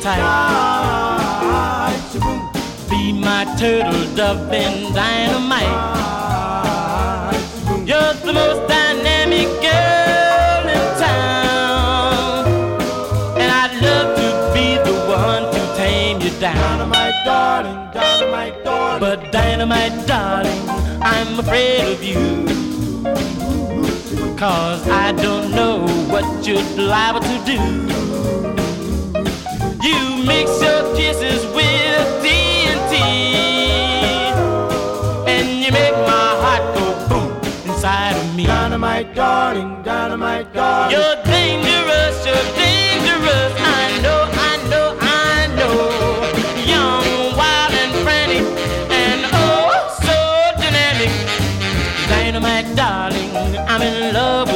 tight. Be my turtle dove and dynamite. You're the most dynamic girl in town, and I'd love to be the one to tame you down. Dynamite darling, dynamite darling. But dynamite darling, I'm afraid of you, 'cause I don't know what you're liable to do. You mix your kisses with TNT, and you make my heart go boom inside of me. Dynamite darling, dynamite darling. You're dangerous, you're dangerous. I know, I know, I know. Young, wild and frantic, and oh so dynamic. Dynamite darling, I'm in love